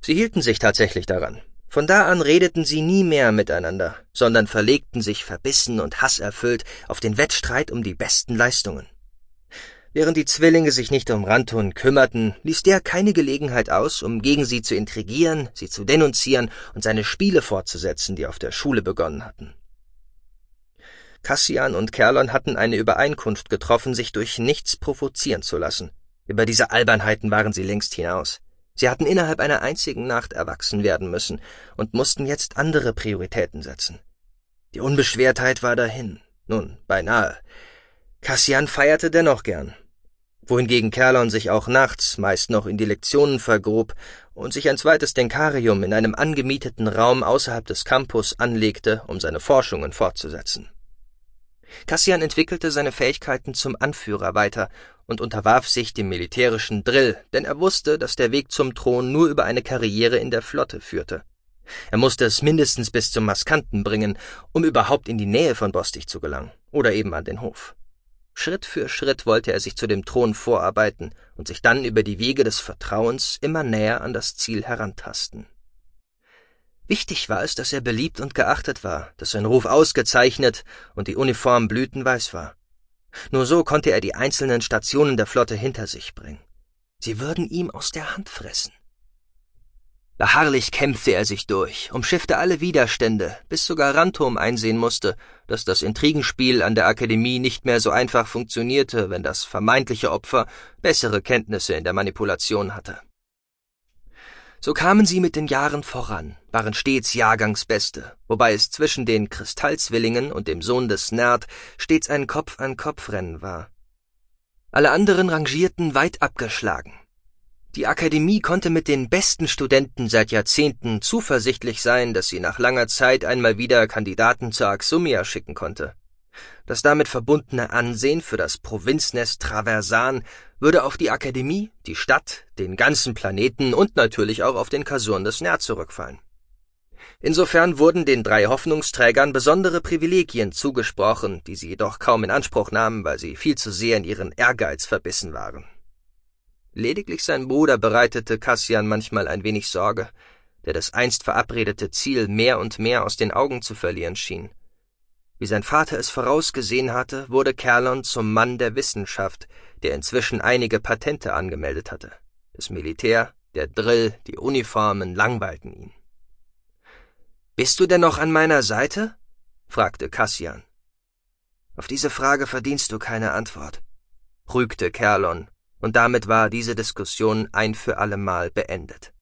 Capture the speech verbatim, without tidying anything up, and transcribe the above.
Sie hielten sich tatsächlich daran. Von da an redeten sie nie mehr miteinander, sondern verlegten sich verbissen und hasserfüllt auf den Wettstreit um die besten Leistungen. Während die Zwillinge sich nicht um Ranton kümmerten, ließ der keine Gelegenheit aus, um gegen sie zu intrigieren, sie zu denunzieren und seine Spiele fortzusetzen, die auf der Schule begonnen hatten. Cassian und Kerlon hatten eine Übereinkunft getroffen, sich durch nichts provozieren zu lassen. Über diese Albernheiten waren sie längst hinaus. Sie hatten innerhalb einer einzigen Nacht erwachsen werden müssen und mussten jetzt andere Prioritäten setzen. Die Unbeschwertheit war dahin. Nun, beinahe. Cassian feierte dennoch gern. Wohingegen Kerlon sich auch nachts meist noch in die Lektionen vergrub und sich ein zweites Denkarium in einem angemieteten Raum außerhalb des Campus anlegte, um seine Forschungen fortzusetzen. Cassian entwickelte seine Fähigkeiten zum Anführer weiter und unterwarf sich dem militärischen Drill, denn er wusste, dass der Weg zum Thron nur über eine Karriere in der Flotte führte. Er musste es mindestens bis zum Maskanten bringen, um überhaupt in die Nähe von Bostig zu gelangen, oder eben an den Hof. Schritt für Schritt wollte er sich zu dem Thron vorarbeiten und sich dann über die Wege des Vertrauens immer näher an das Ziel herantasten. Wichtig war es, dass er beliebt und geachtet war, dass sein Ruf ausgezeichnet und die Uniform blütenweiß war. Nur so konnte er die einzelnen Stationen der Flotte hinter sich bringen. Sie würden ihm aus der Hand fressen. Beharrlich kämpfte er sich durch, umschiffte alle Widerstände, bis sogar Rantom einsehen musste, dass das Intrigenspiel an der Akademie nicht mehr so einfach funktionierte, wenn das vermeintliche Opfer bessere Kenntnisse in der Manipulation hatte. So kamen sie mit den Jahren voran, waren stets Jahrgangsbeste, wobei es zwischen den Kristallzwillingen und dem Sohn des Nerd stets ein Kopf-an-Kopf-Rennen war. Alle anderen rangierten weit abgeschlagen. Die Akademie konnte mit den besten Studenten seit Jahrzehnten zuversichtlich sein, dass sie nach langer Zeit einmal wieder Kandidaten zur Axumia schicken konnte. Das damit verbundene Ansehen für das Provinznest Traversan würde auf die Akademie, die Stadt, den ganzen Planeten und natürlich auch auf den Kasurn des Nerd zurückfallen. Insofern wurden den drei Hoffnungsträgern besondere Privilegien zugesprochen, die sie jedoch kaum in Anspruch nahmen, weil sie viel zu sehr in ihren Ehrgeiz verbissen waren. Lediglich sein Bruder bereitete Cassian manchmal ein wenig Sorge, der das einst verabredete Ziel mehr und mehr aus den Augen zu verlieren schien. Wie sein Vater es vorausgesehen hatte, wurde Kerlon zum Mann der Wissenschaft, der inzwischen einige Patente angemeldet hatte. Das Militär, der Drill, die Uniformen langweilten ihn. »Bist du denn noch an meiner Seite?« fragte Cassian. »Auf diese Frage verdienst du keine Antwort«, rügte Kerlon, und damit war diese Diskussion ein für allemal beendet.